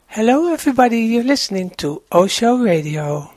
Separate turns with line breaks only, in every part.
Hello everybody, you're listening to Osho Radio.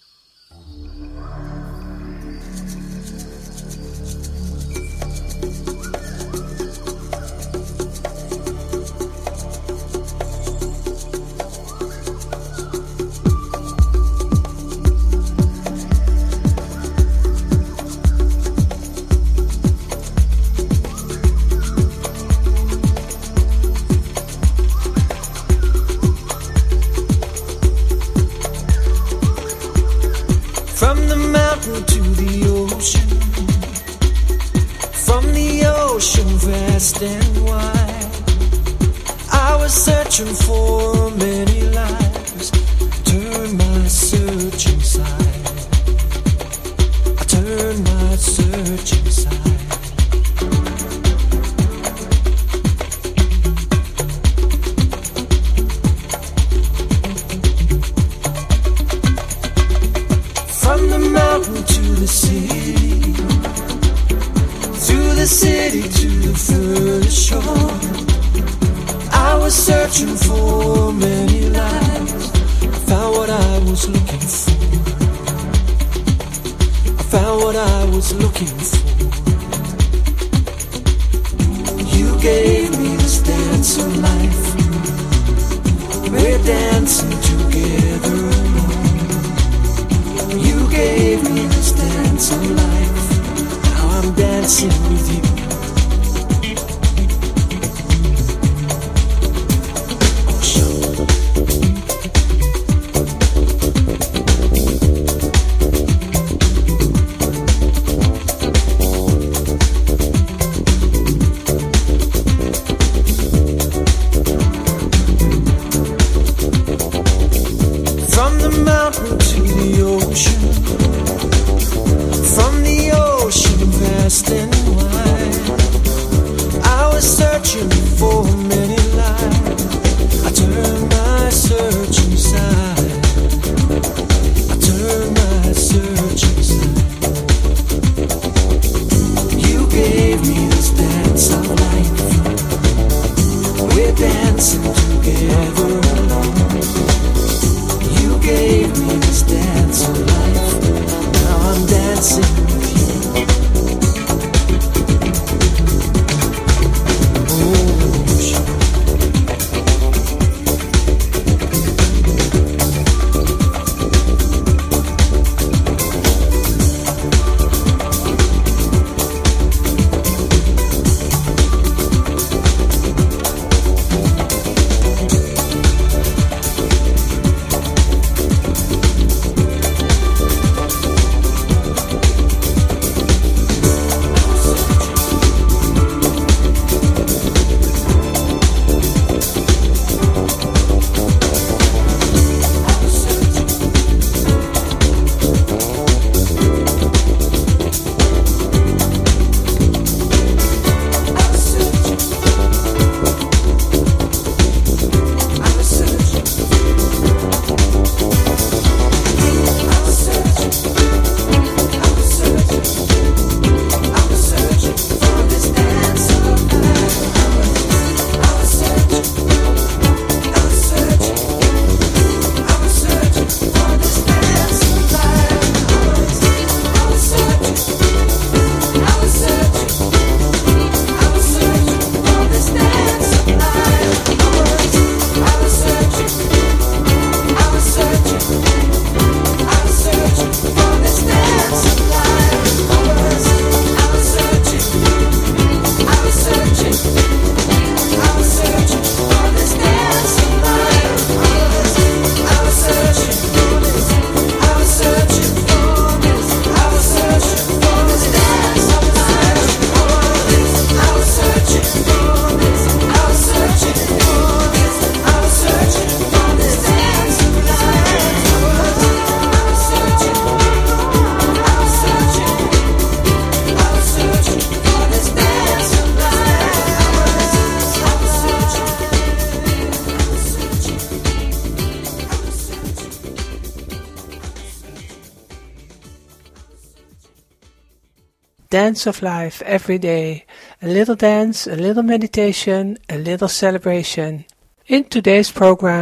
Dance of life every day. A little dance, a little meditation, a little celebration. In today's program,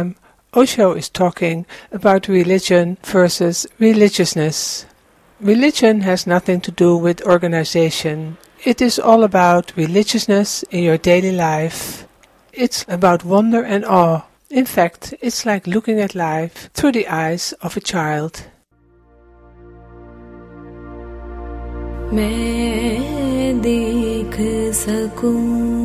Osho is talking about religion versus religiousness. Religion has nothing to do with organization. It is all about religiousness in your daily life. It's about wonder and awe. In fact, it's like looking at life through the eyes of a child.
मैं देख सकूं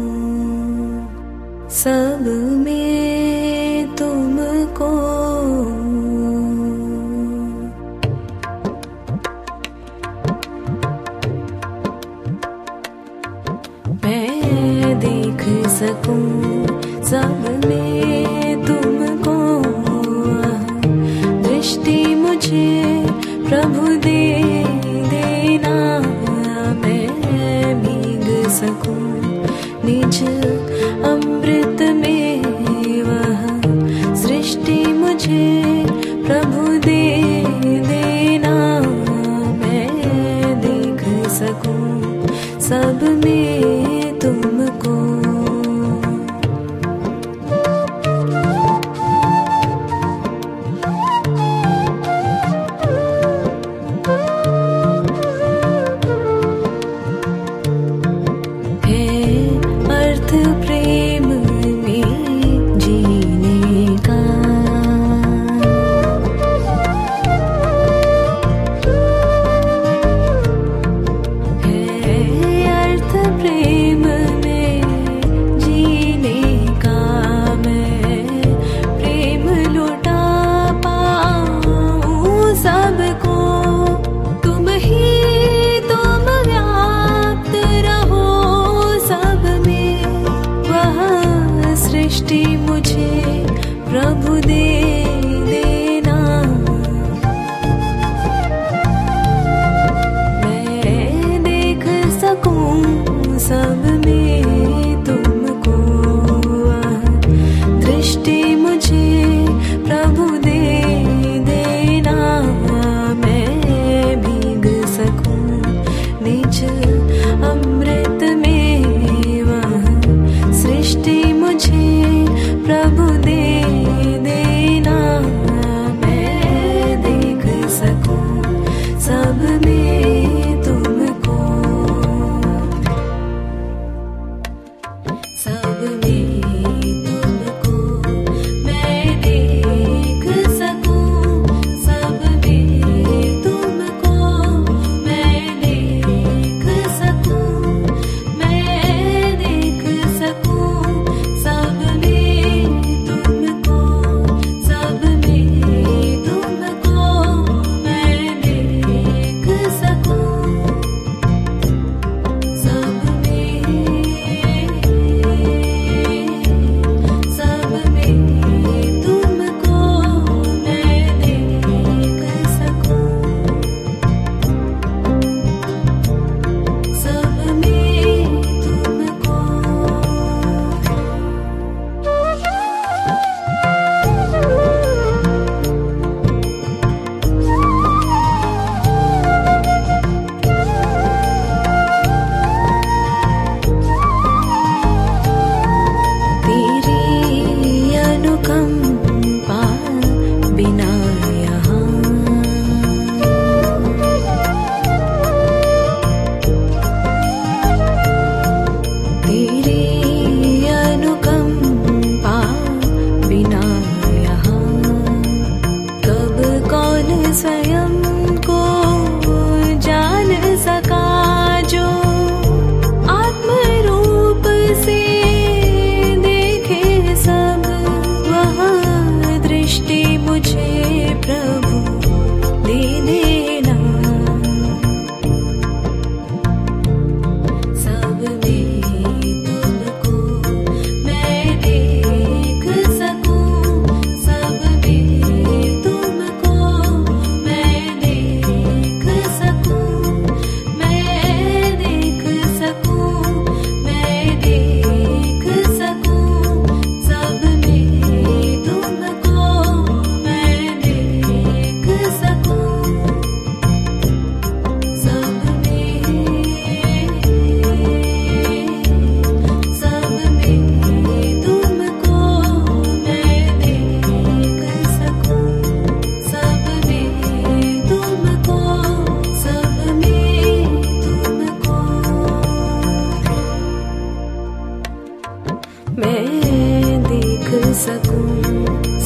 सब में तुमको, मैं देख सकूं सब में तुमको, दृष्टि मुझे प्रभु दे देना, मैं भीग सकूं निज अमृत में, वह सृष्टि मुझे प्रभु दे देना, मैं देख सकूं सब में तुमको।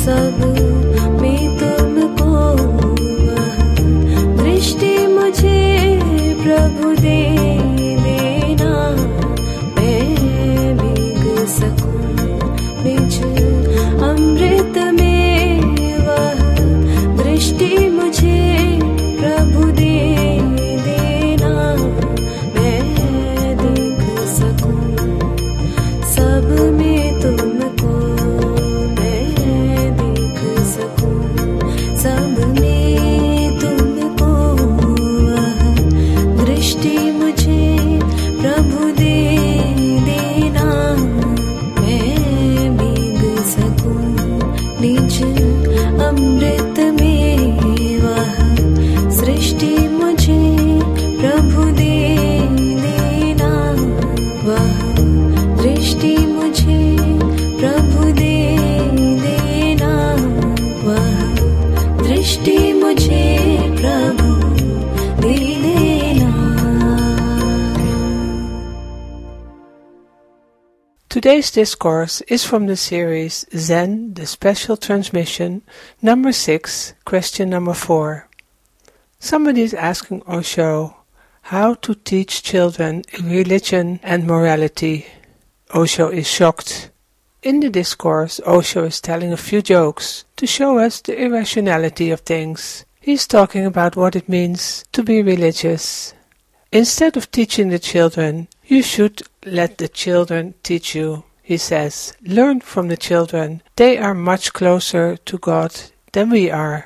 सब में तुमको वह दृष्टि मुझे प्रभु दे देना, मैं भीग सकूं निज अमृत में, वह दृष्टि मुझे प्रभु दे देना, मैं देख सकूं सब में तुमको, मैं देख सकूं सब में तुमको, वह दृष्टि मुझे प्रभु दे देना, मैं भीग सकूं निज अमृत में, वह सृष्टि मुझे प्रभु दे देना, वह दृष्टि मुझे प्रभु दे देना, वह दृष्टि मुझे प्रभु दे देना।
Today's discourse is from the series Zen, the Special Transmission, number 6, question number 4. Somebody is asking Osho how to teach children religion and morality. Osho is shocked. In the discourse, Osho is telling a few jokes to show us the irrationality of things. He's talking about what it means to be religious. Instead of teaching the children, you should let the children teach you, he says. Learn from the children. They are much closer to God than we are.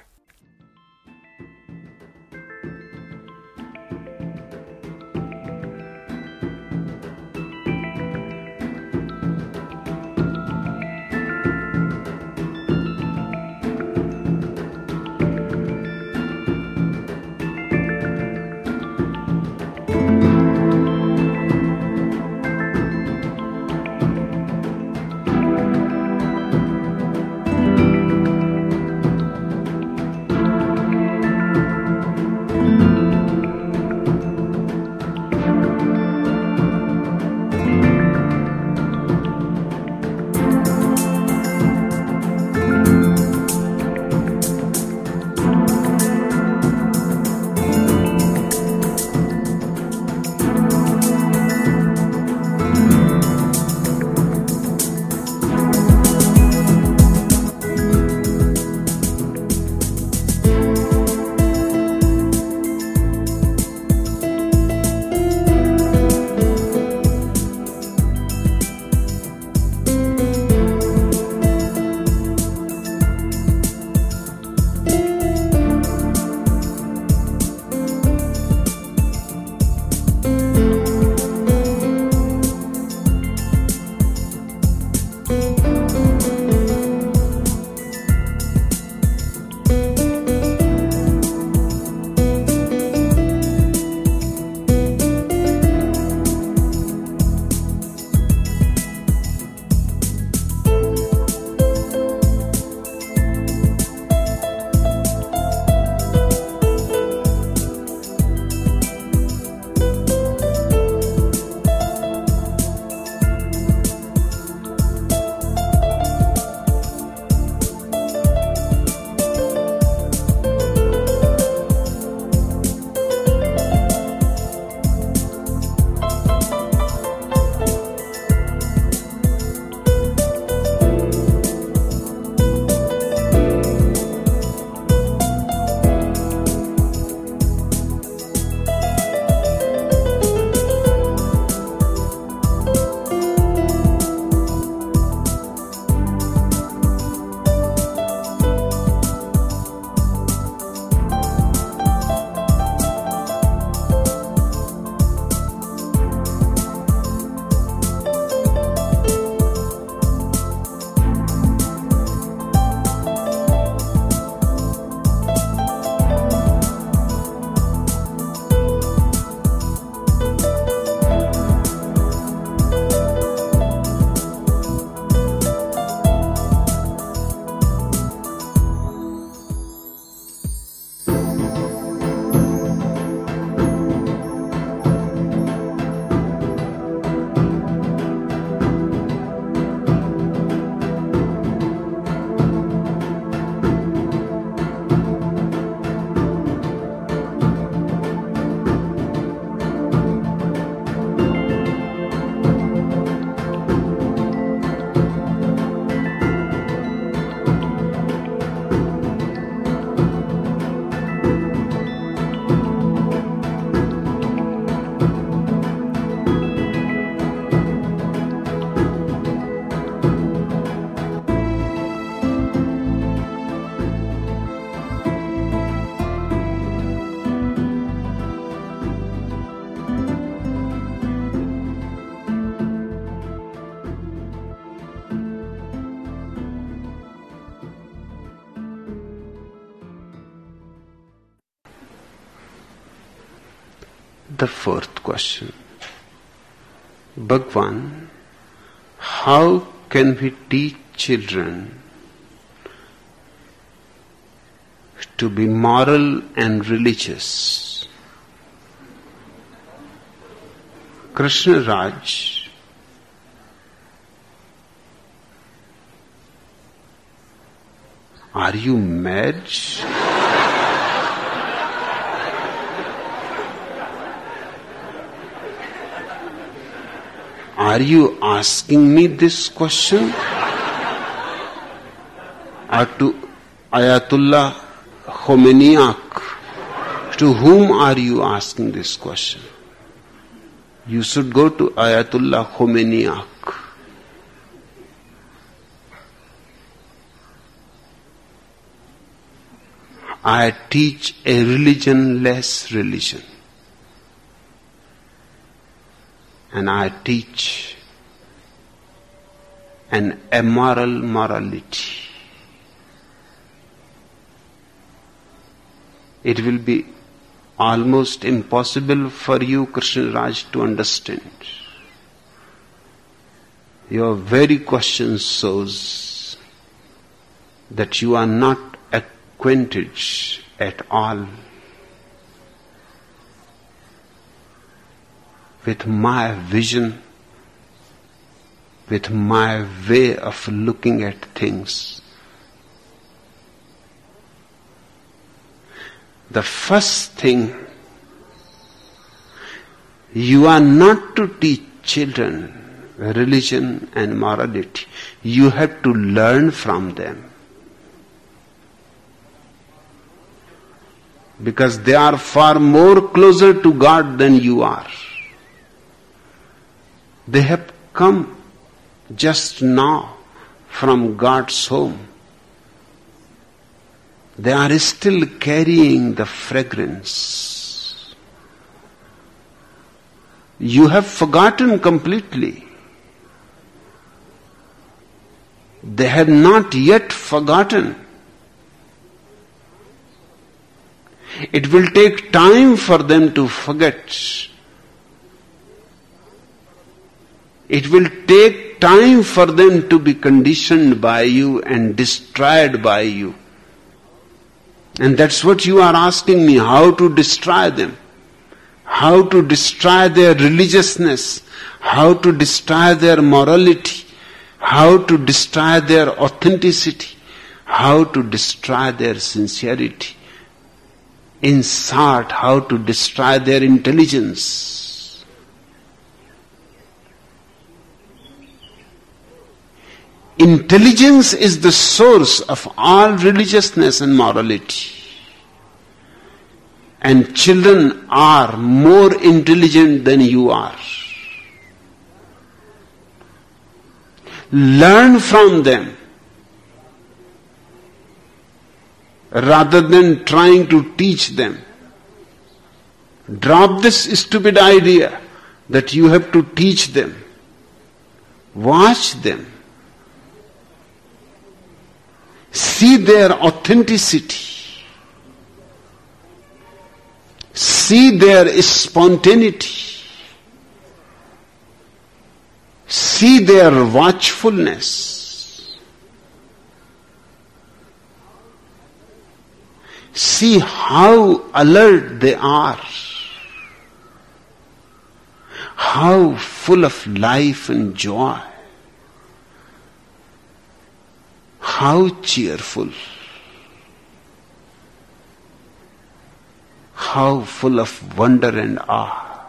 The fourth question. Bhagwan, how can we teach children to be moral and religious? Krishna Raj, are you mad? Are you asking me this question? Or to Ayatollah Khomeiniak? To whom are you asking this question? You should go to Ayatollah Khomeiniak. I teach a religionless religion. And I teach an immoral morality. It will be almost impossible for you, Krishna Raj, to understand. Your very question shows that you are not acquainted at all with my vision, with my way of looking at things. The first thing, you are not to teach children religion and morality. You have to learn from them. Because they are far more closer to God than you are. They have come just now from God's home. They are still carrying the fragrance. You have forgotten completely. They have not yet forgotten. It will take time for them to forget. It will take time for them to be conditioned by you and destroyed by you. And that's what you are asking me, how to destroy them. How to destroy their religiousness. How to destroy their morality. How to destroy their authenticity. How to destroy their sincerity. In short, how to destroy their intelligence. Intelligence is the source of all religiousness and morality. And children are more intelligent than you are. Learn from them rather than trying to teach them. Drop this stupid idea that you have to teach them. Watch them. See their authenticity. See their spontaneity. See their watchfulness. See how alert they are. How full of life and joy. How cheerful. How full of wonder and awe.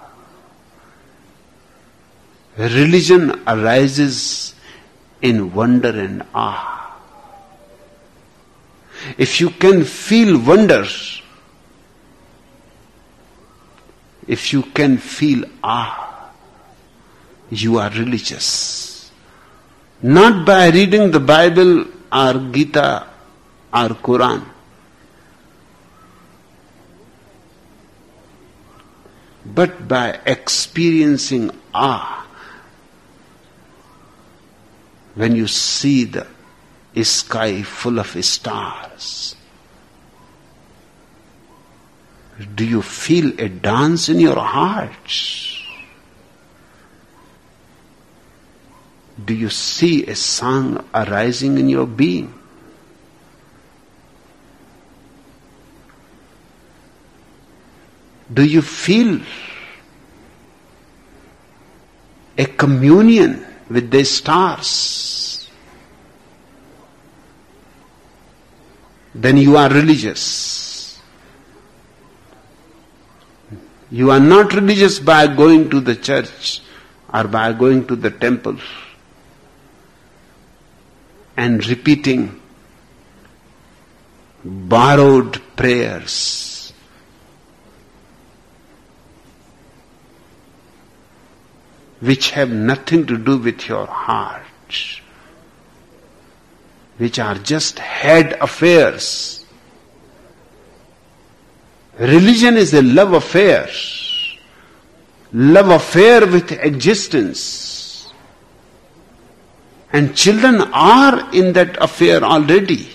Religion arises in wonder and awe. If you can feel wonder, if you can feel awe, you are religious. Not by reading the Bible or Gita or Quran, but by experiencing awe. When you see the sky full of stars, Do you feel a dance in your heart? Do you see a song arising in your being? Do you feel a communion with the stars? Then you are religious. You are not religious by going to the church or by going to the temple and repeating borrowed prayers. Which have nothing to do with your heart, which are just head affairs. Religion is a love affair with existence. And children are in that affair already.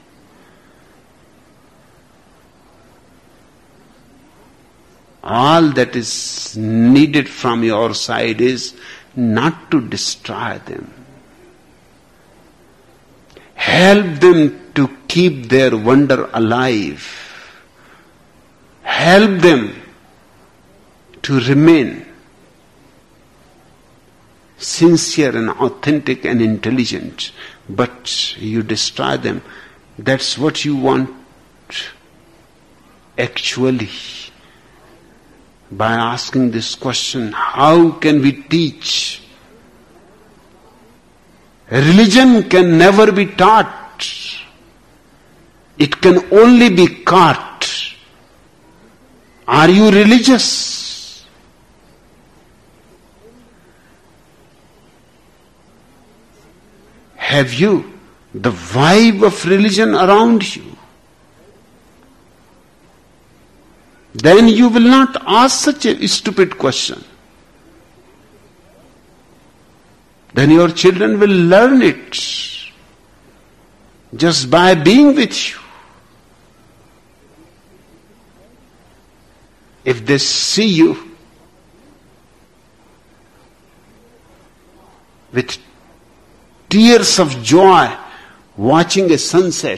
All that is needed from your side is not to destroy them. Help them to keep their wonder alive. Help them to remain sincere and authentic and intelligent. But you destroy them. That's what you want actually. By asking this question, how can we teach? Religion can never be taught. It can only be caught. Are you religious? Have you the vibe of religion around you? Then you will not ask such a stupid question. Then your children will learn it just by being with you. If they see you with tears of joy watching a sunset,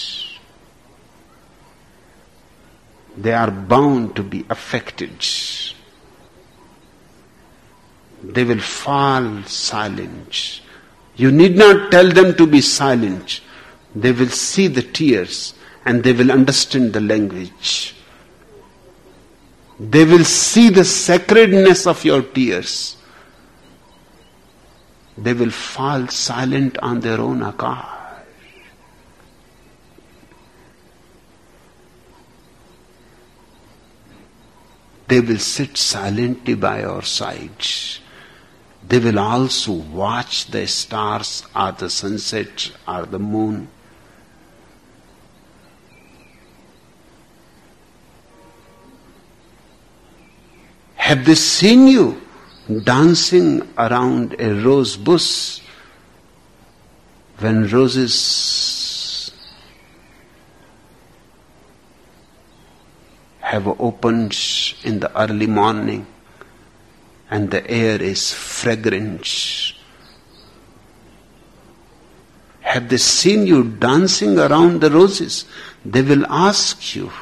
they are bound to be affected. They will fall silent. You need not tell them to be silent. They will see the tears and they will understand the language. They will see the sacredness of your tears. They will fall silent on their own account. They will sit silently by your side. They will also watch the stars or the sunset or the moon. Have they seen you dancing around a rose bush when roses have opened in the early morning and the air is fragrant? Have they seen you dancing around the roses? They will ask you,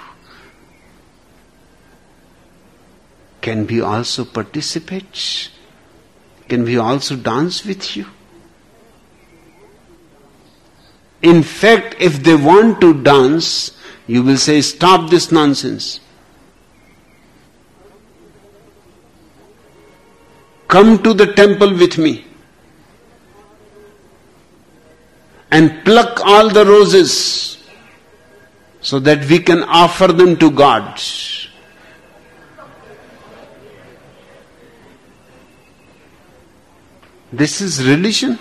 can we also participate? Can we also dance with you? In fact, if they want to dance, you will say, stop this nonsense. Come to the temple with me and pluck all the roses so that we can offer them to God. This is religion.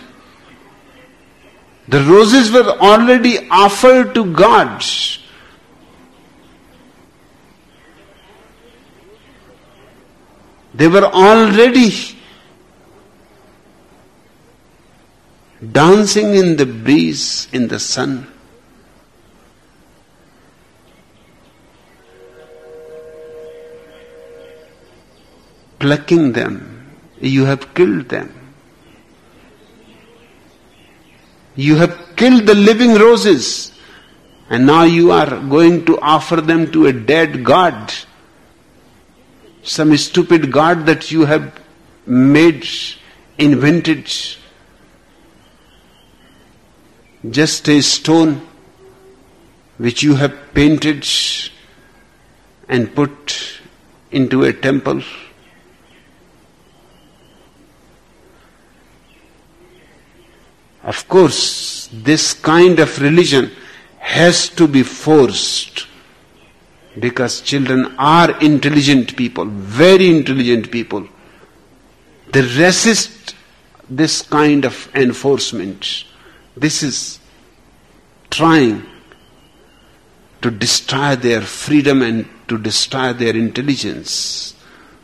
The roses were already offered to God. They were already dancing in the breeze, in the sun. plucking them, you have killed them. You have killed the living roses, and now you are going to offer them to a dead god. Some stupid god that you have made, invented. Just a stone which you have painted and put into a temple. Of course, this kind of religion has to be forced, because children are intelligent people, very intelligent people. They resist this kind of enforcement. This is trying to destroy their freedom and to destroy their intelligence.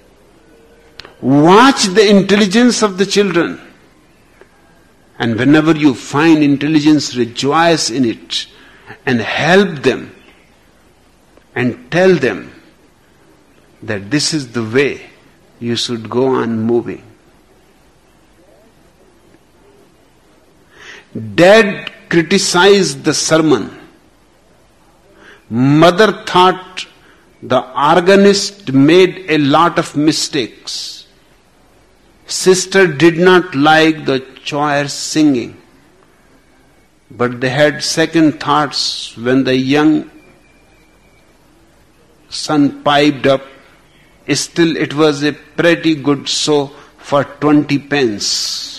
Watch the intelligence of the children. And whenever you find intelligence, rejoice in it and help them and tell them that this is the way you should go on moving. Dad criticized the sermon. Mother thought the organist made a lot of mistakes. Sister did not like the choir singing, but they had second thoughts when the young son piped up. Still, it was a pretty good show for 20 pence.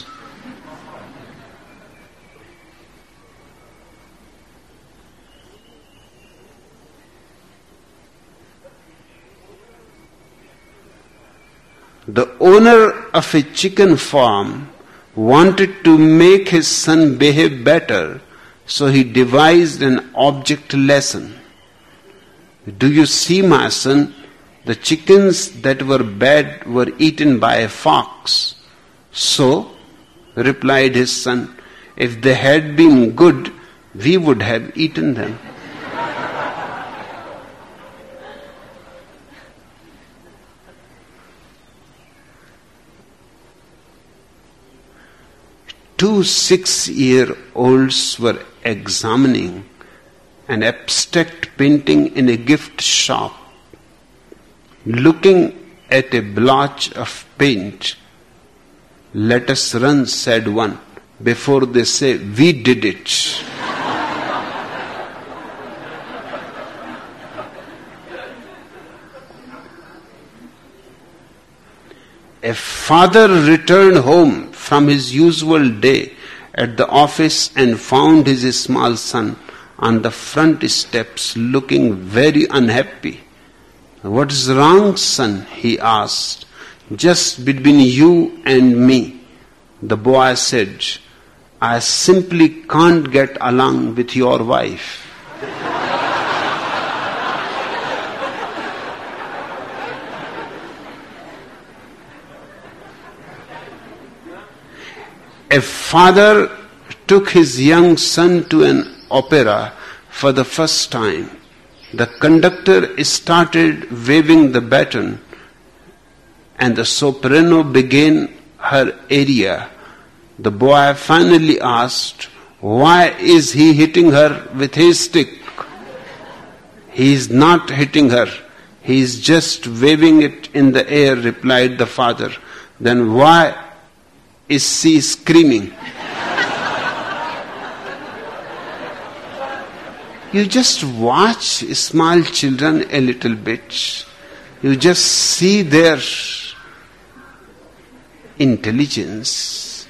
The owner of a chicken farm wanted to make his son behave better, so he devised an object lesson. Do you see, my son? The chickens that were bad were eaten by a fox. So, replied his son, if they had been good, we would have eaten them. Two 6-year-olds were examining an abstract painting in a gift shop. Looking at a blotch of paint, let us run, said one, before they say, we did it. A father returned home from his usual day at the office and found his small son on the front steps looking very unhappy. What is wrong, son? He asked. Just between you and me, the boy said, I simply can't get along with your wife. A father took his young son to an opera for the first time. The conductor started waving the baton and the soprano began her aria. The boy finally asked, why is he hitting her with his stick? He is not hitting her. He is just waving it in the air, replied the father. Then why is she screaming? You just watch small children a little bit. You just see their intelligence.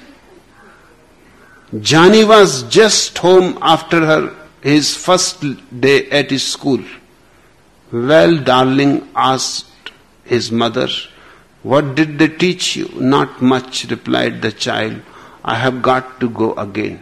Johnny was just home after his first day at his school. Well, darling, asked his mother, what did they teach you? Not much, replied the child. I have got to go again.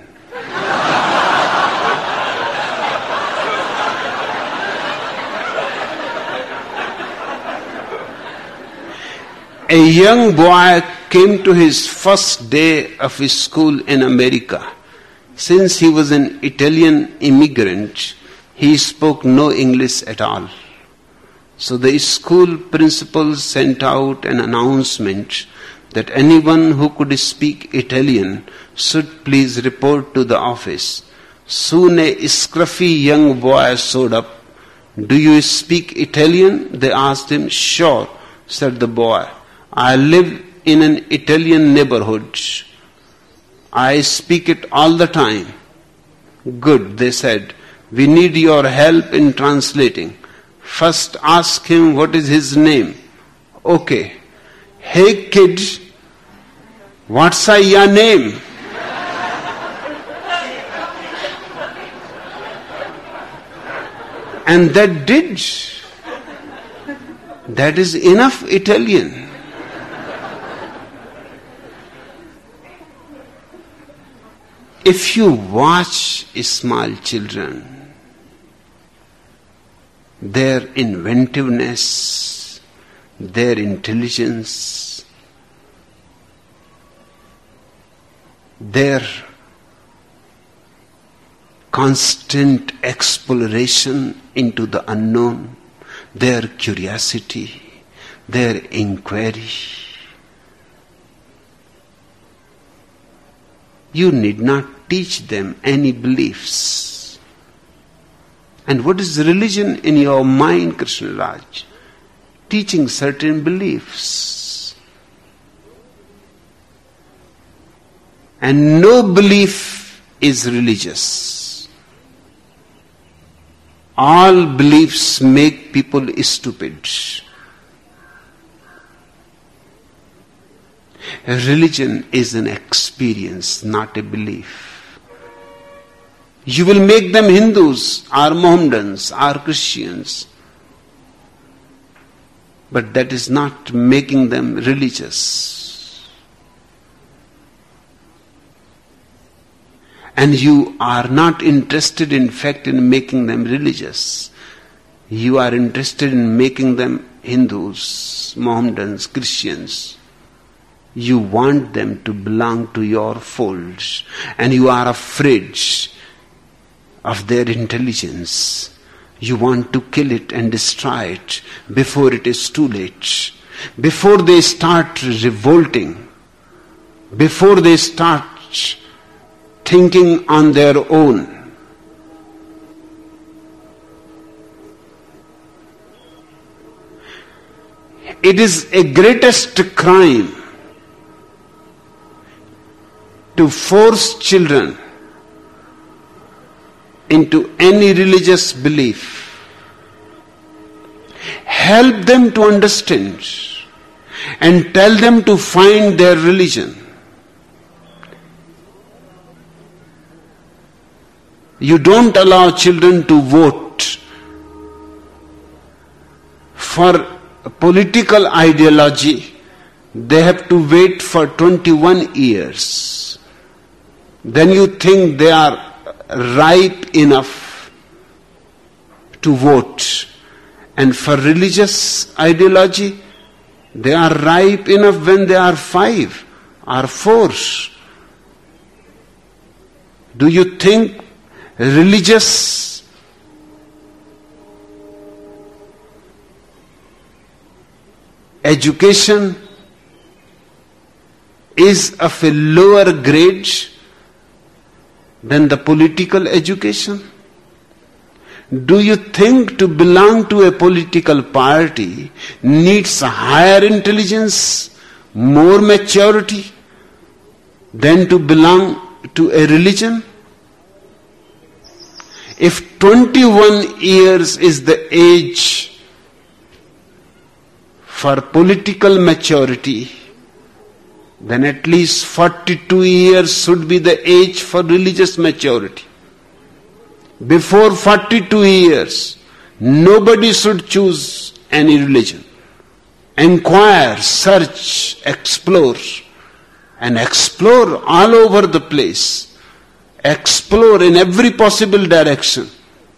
A young boy came to his first day of his school in America. Since he was an Italian immigrant, he spoke no English at all. So the school principal sent out an announcement that anyone who could speak Italian should please report to the office. Soon a scruffy young boy showed up. Do you speak Italian? They asked him. Sure, said the boy. I live in an Italian neighborhood. I speak it all the time. Good, they said. We need your help in translating. First ask him what is his name. Okay. Hey kid, what's your name? And that did. That is enough Italian. If you watch small children, their inventiveness, their intelligence, their constant exploration into the unknown, their curiosity, their inquiry, you need not teach them any beliefs. And what is religion in your mind, Krishna Raj? Teaching certain beliefs. And no belief is religious. All beliefs make people stupid. Religion is an experience, not a belief. You will make them Hindus, or Mohammedans, or Christians. But that is not making them religious. And you are not interested, in fact, in making them religious. You are interested in making them Hindus, Mohammedans, Christians. You want them to belong to your fold. And you are afraid of their intelligence. You want to kill it and destroy it before it is too late. Before they start revolting, before they start thinking on their own. It is a greatest crime to force children into any religious belief. Help them to understand and tell them to find their religion. You don't allow children to vote for a political ideology. They have to wait for 21 years. Then you think they are ripe enough to vote. And for religious ideology, they are ripe enough when they are 5 or 4. Do you think religious education is of a lower grade than the political education? Do you think to belong to a political party needs a higher intelligence, more maturity than to belong to a religion? If 21 years is the age for political maturity, then at least 42 years should be the age for religious maturity. Before 42 years, nobody should choose any religion. Inquire, search, explore, and explore all over the place. Explore in every possible direction.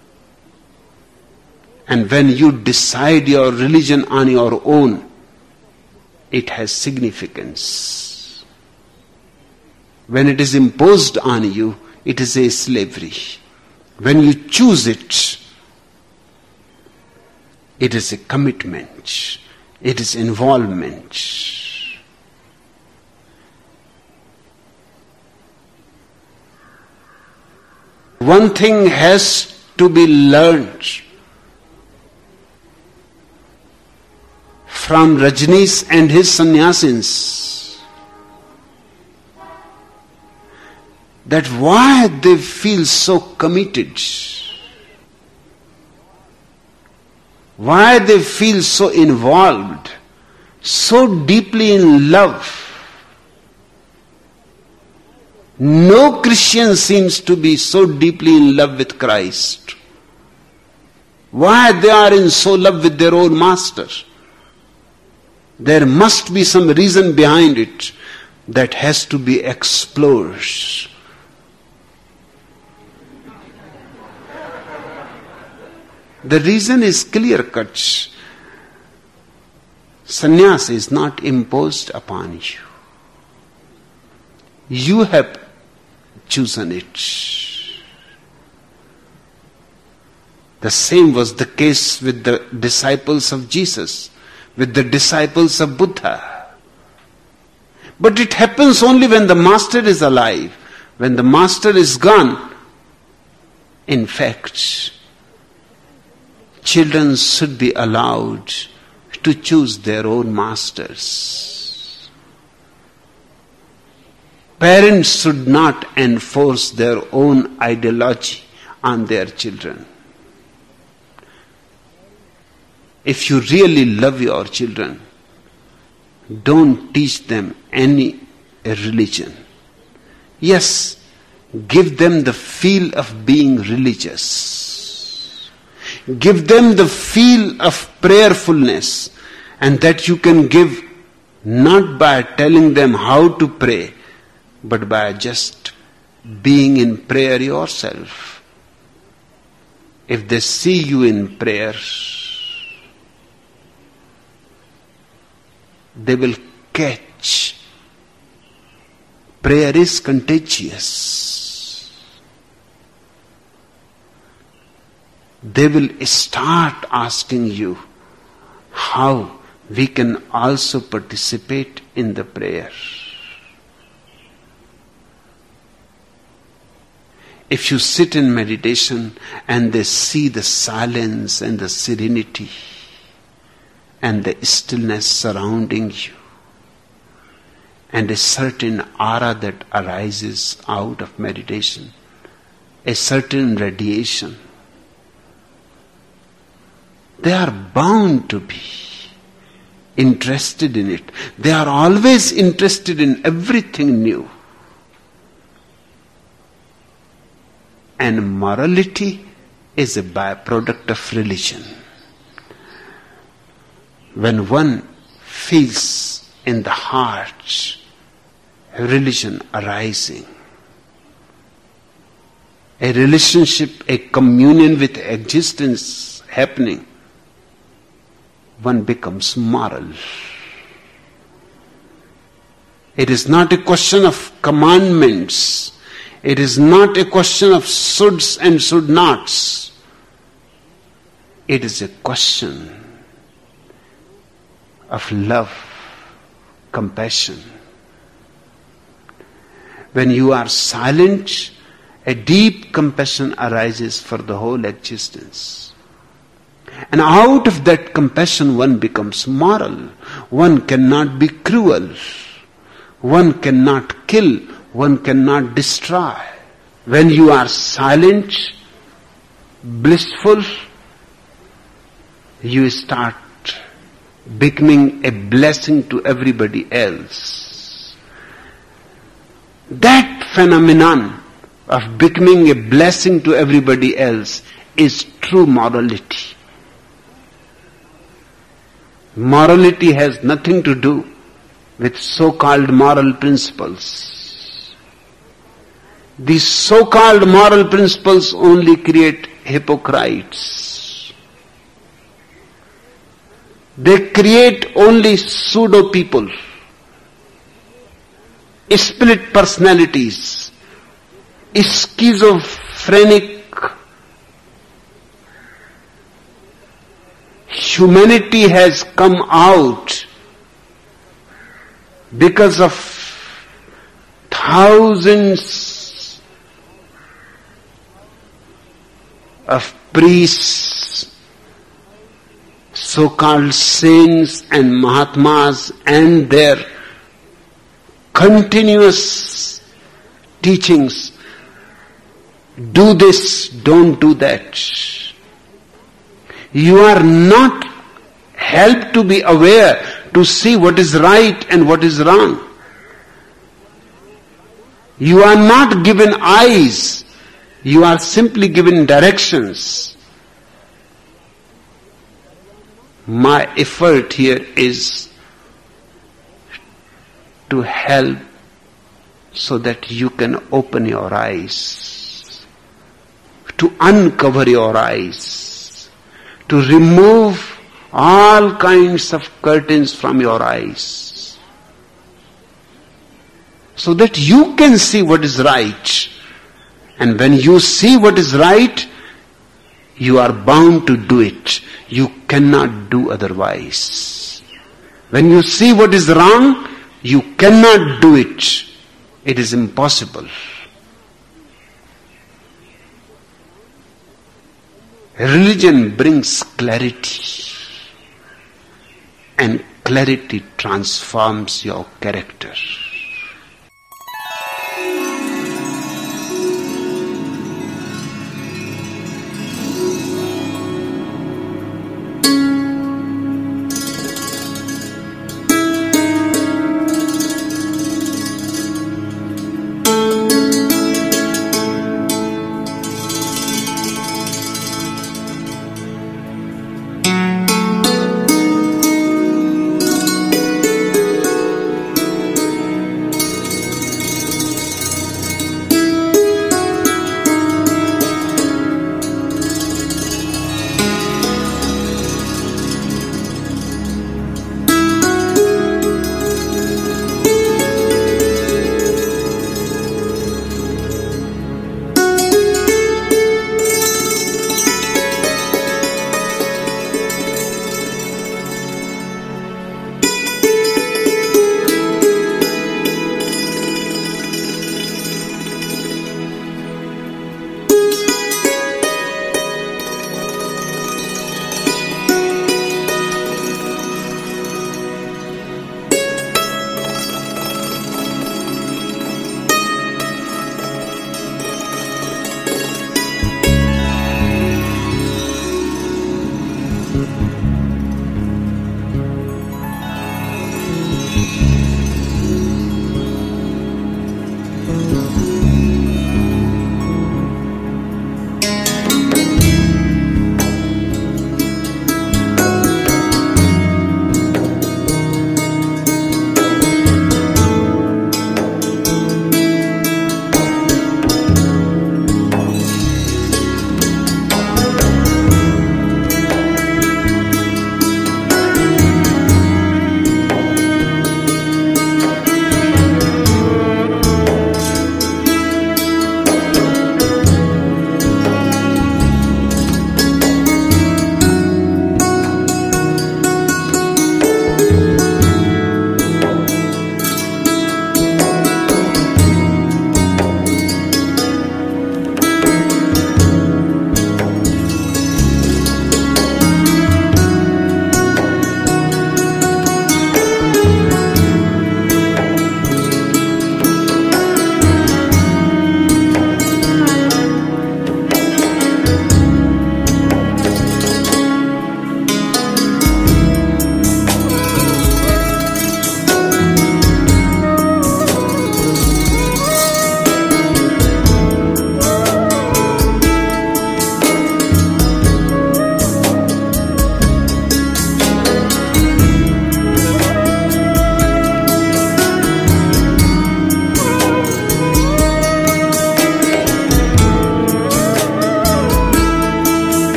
And when you decide your religion on your own, it has significance. When it is imposed on you, it is a slavery. When you choose it, It is a commitment. It is involvement. One thing has to be learned from Rajneesh and his sannyasins, that why they feel so committed, why they feel so involved, so deeply in love. No Christian seems to be so deeply in love with Christ. Why they are in so love with their own master? There must be some reason behind it that has to be explored. The reason is clear-cut. Sannyas is not imposed upon you. You have chosen it. The same was the case with the disciples of Jesus, with the disciples of Buddha. But it happens only when the master is alive. When the master is gone, in fact, children should be allowed to choose their own masters. Parents should not enforce their own ideology on their children. If you really love your children, don't teach them any religion. Yes, give them the feel of being religious. Give them the feel of prayerfulness, and that you can give not by telling them how to pray, but by just being in prayer yourself. If they see you in prayer, they will catch. Prayer is contagious. They will start asking you how we can also participate in the prayer. If you sit in meditation and they see the silence and the serenity and the stillness surrounding you, and a certain aura that arises out of meditation, a certain radiation, they are bound to be interested in it. They are always interested in everything new. And morality is a byproduct of religion. When one feels in the heart religion arising, a relationship, a communion with existence happening, one becomes moral. It is not a question of commandments. It is not a question of shoulds and should nots. It is a question of love, compassion. When you are silent, a deep compassion arises for the whole existence. And out of that compassion one becomes moral. One cannot be cruel. One cannot kill. One cannot destroy. When you are silent, blissful, you start becoming a blessing to everybody else. That phenomenon of becoming a blessing to everybody else is true morality. Morality has nothing to do with so-called moral principles. These so-called moral principles only create hypocrites. They create only pseudo people, split personalities, schizophrenic humanity has come out because of thousands of priests, so-called saints and Mahatmas, and their continuous teachings. Do this, don't do that. You are not helped to be aware, to see what is right and what is wrong. You are not given eyes, you are simply given directions. My effort here is to help so that you can open your eyes, to uncover your eyes, to remove all kinds of curtains from your eyes, so that you can see what is right. And when you see what is right, you are bound to do it. You cannot do otherwise. When you see what is wrong, you cannot do it. It is impossible. Religion brings clarity, and clarity transforms your character.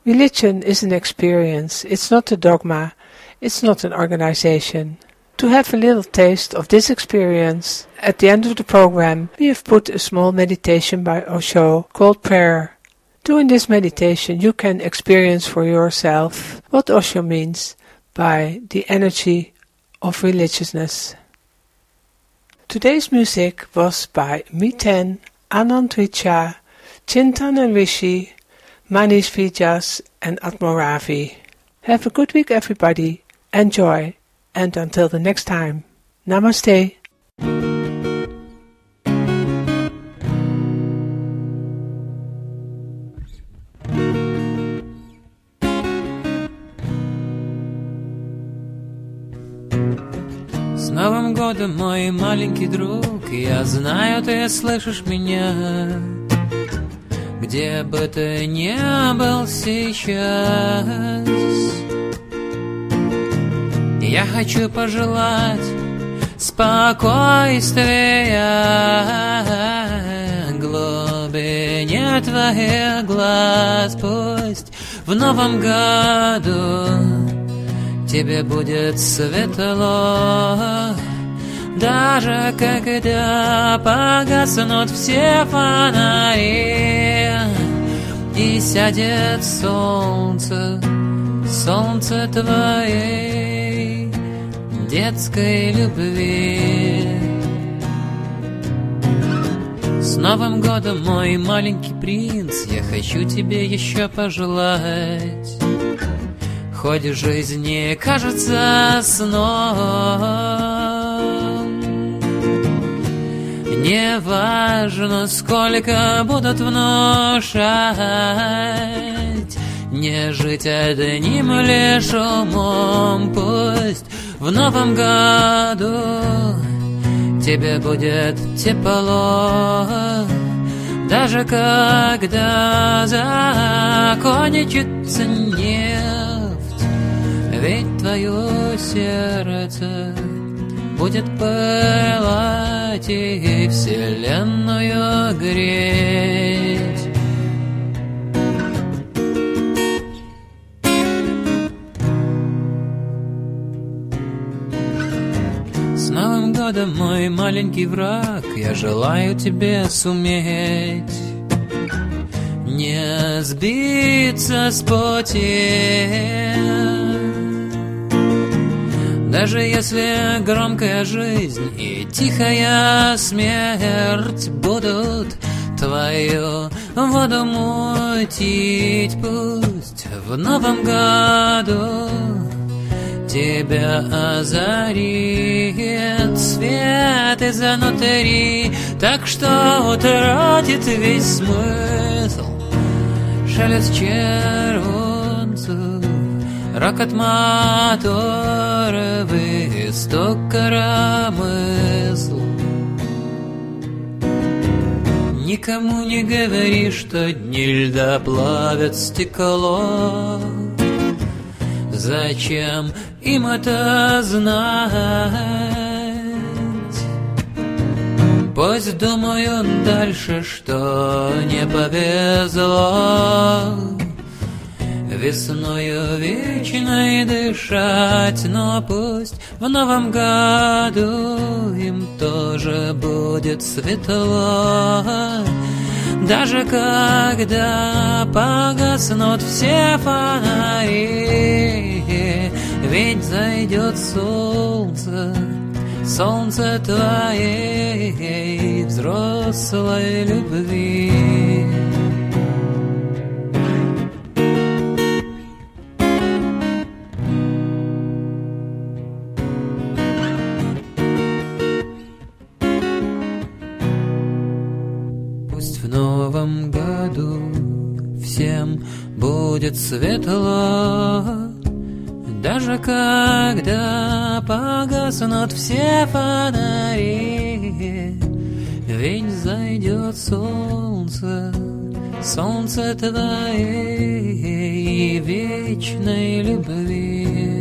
Religion is an experience, it's not a dogma, it's not an organization. To have a little taste of this experience, at the end of the program we have put a small meditation by Osho called prayer. Doing this meditation you can experience for yourself what Osho means by the energy of religiousness. Today's music was by Miten, Anand Richa, Chintan and Rishi, Manish Vijas and Atmoravi. Have a good week everybody, enjoy, and until the next time, Namaste.
С Новым годом, мой маленький друг, я знаю, ты слышишь меня. Где бы ты ни был сейчас, я хочу пожелать спокойствия глубине твоих глаз. Пусть в новом году тебе будет светло, даже когда погаснут все фонари и сядет солнце, солнце твоей детской любви. С Новым годом, мой маленький принц, я хочу тебе еще пожелать. Хоть жизнь не кажется сном, не важно, сколько будут внушать, не жить одним лишь умом. Пусть в новом году тебе будет тепло, даже когда закончится нефть, ведь твое сердце будет пылать и вселенную греть. С Новым годом, мой маленький враг, я желаю тебе суметь не сбиться с пути. Даже если громкая жизнь и тихая смерть будут твою воду мутить, пусть в новом году тебя озарит свет изнутри, так что утратит весь смысл шелест червонцев, рокот моторов и стук коромысл. Никому не говори, что дни льда плавят стекло. Зачем им это знать? Пусть думают дальше, что не повезло весною вечной дышать, но пусть в новом году им тоже будет светло, даже когда погаснут все фонари, ведь зайдет солнце, солнце твоей взрослой любви. В новом году всем будет светло, даже когда погаснут все фонари, ведь зайдет солнце, солнце твоей вечной любви.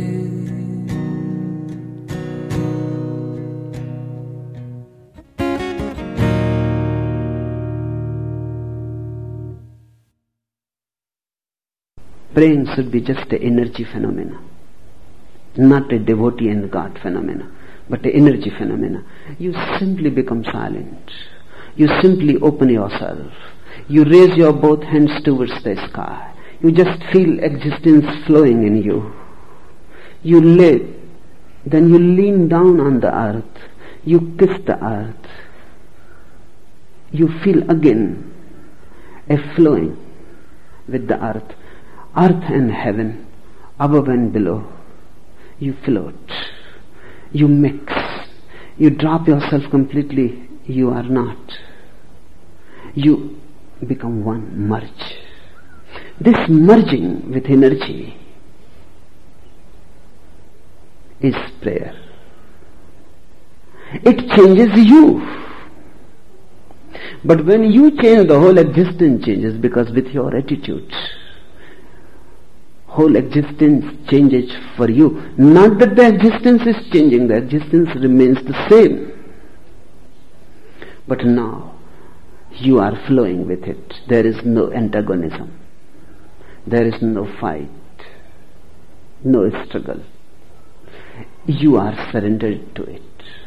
Praying should be just an energy phenomena, not a devotee and God phenomena, but an energy phenomena. You simply become silent. You simply open yourself. You raise your both hands towards the sky. You just feel existence flowing in you. You live. Then you lean down on the earth. You kiss the earth. You feel again a flowing with the earth. Earth and heaven, above and below. You float. You mix. You drop yourself completely. You are not. You become one, merge. This merging with energy is prayer. It changes you. But when you change, the whole existence changes, because with your attitude, whole existence changes for you. Not that the existence is changing, the existence remains the same. But now, you are flowing with it. There is no antagonism. There is no fight. No struggle. You are surrendered to it.